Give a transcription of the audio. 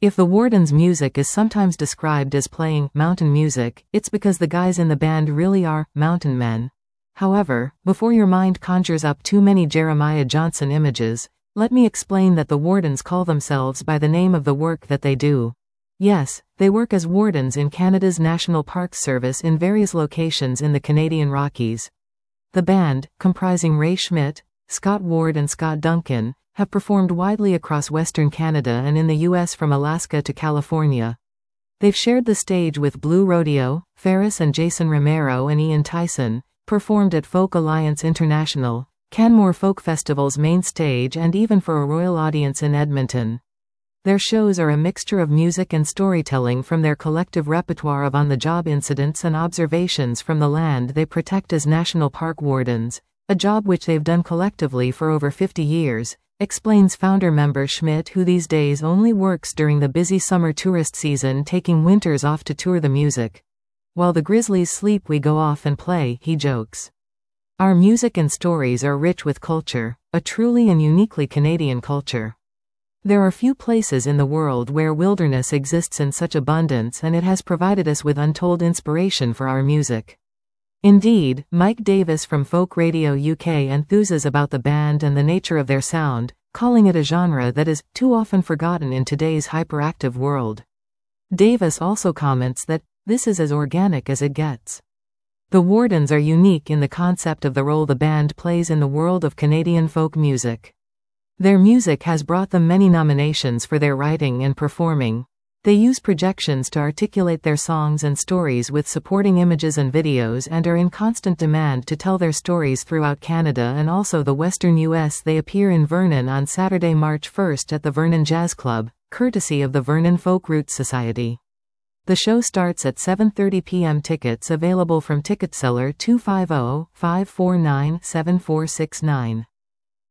If the Wardens' music is sometimes described as playing mountain music, it's because the guys in the band really are mountain men. However, before your mind conjures up too many Jeremiah Johnson images, let me explain that the Wardens call themselves by the name of the work that they do. Yes, they work as wardens in Canada's National Parks Service in various locations in the Canadian Rockies. The band, comprising Ray Schmidt, Scott Ward and Scott Duncan, have performed widely across Western Canada and in the U.S. from Alaska to California. They've shared the stage with Blue Rodeo, Ferris and Jason Romero and Ian Tyson, performed at Folk Alliance International, Canmore Folk Festival's main stage and even for a royal audience in Edmonton. Their shows are a mixture of music and storytelling from their collective repertoire of on-the-job incidents and observations from the land they protect as National Park Wardens, a job which they've done collectively for over 50 years, explains founder-member Schmidt, who these days only works during the busy summer tourist season, taking winters off to tour the music. While the Grizzlies sleep, we go off and play, he jokes. Our music and stories are rich with culture, a truly and uniquely Canadian culture. There are few places in the world where wilderness exists in such abundance, and it has provided us with untold inspiration for our music. Indeed, Mike Davis from Folk Radio UK enthuses about the band and the nature of their sound, calling it a genre that is too often forgotten in today's hyperactive world. Davis also comments that this is as organic as it gets. The Wardens are unique in the concept of the role the band plays in the world of Canadian folk music. Their music has brought them many nominations for their writing and performing. They use projections to articulate their songs and stories with supporting images and videos, and are in constant demand to tell their stories throughout Canada and also the Western U.S. They appear in Vernon on Saturday, March 1st at the Vernon Jazz Club, courtesy of the Vernon Folk Roots Society. The show starts at 7:30 p.m. Tickets available from Ticketseller 250-549-7469.